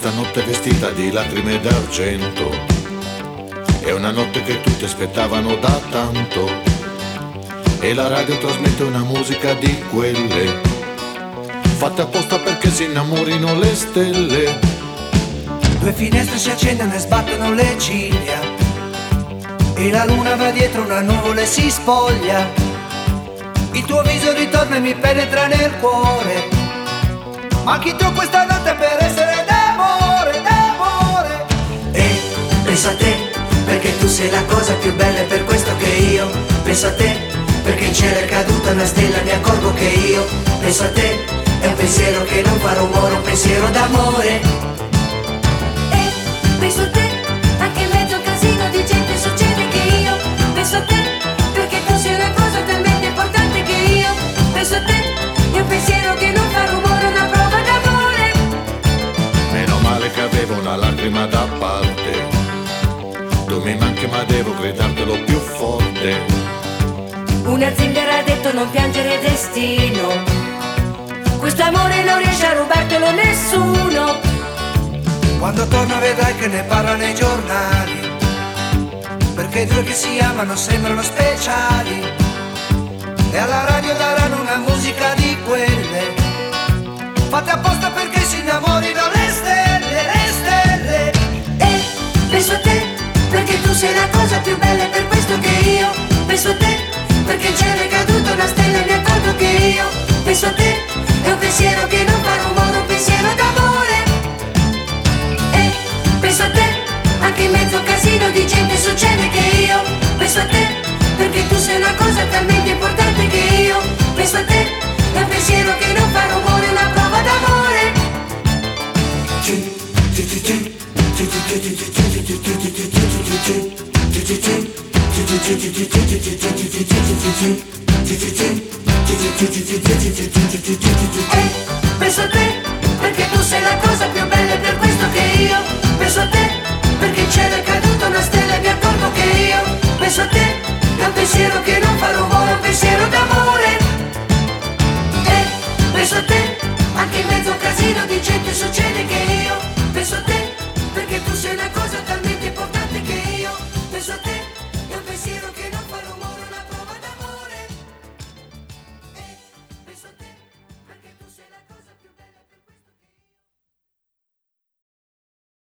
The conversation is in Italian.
questa notte vestita di lacrime d'argento. È una notte che tutti aspettavano da tanto. E la radio trasmette una musica di quelle fatte apposta perché si innamorino le stelle. Due finestre si accendono e sbattono le ciglia, e la luna va dietro una nuvola e si spoglia. Il tuo viso ritorna e mi penetra nel cuore. Manchi tu questa notte per essere d'amore, d'amore. E penso a te, perché tu sei la cosa più bella, e per questo che io penso a te, perché in cielo è caduta una stella, mi accorgo che io penso a te. È un pensiero che non fa rumore, un pensiero d'amore. Penso a te, anche in mezzo a un casino di gente succede che io penso a te, perché tu sei una cosa talmente importante che io penso a te. È un pensiero che non fa rumore, una prova d'amore. Meno male che avevo una lacrima da parte. Tu mi manchi ma devo gridartelo più forte. Una zingara ha detto non piangere destino, quest'amore non riesce a rubartelo nessuno. Quando torno vedrai che ne parlano i giornali, perché due che si amano sembrano speciali. E alla radio daranno una musica di quelle fatte apposta perché si innamorino le stelle, le stelle. E penso a te, perché tu sei la cosa più bella, e per questo che io penso a te, perché in cielo è caduta una stella e mi accorgo che io penso a te. È un pensiero che non fa rumore, un pensiero d'amore. Penso a te, anche in mezzo a un casino di gente succede che io penso a te, perché tu sei una cosa talmente importante che io penso a te. È un pensiero che non fa rumore, una prova d'amore. Penso a te, perché tu sei la cosa più bella, e per questo che io penso a te, perché in cielo è caduta una stella e mi accorgo che io penso a te. È un pensiero che non fa rumore, un pensiero d'amore. Penso a te, anche in mezzo a un casino di gente succede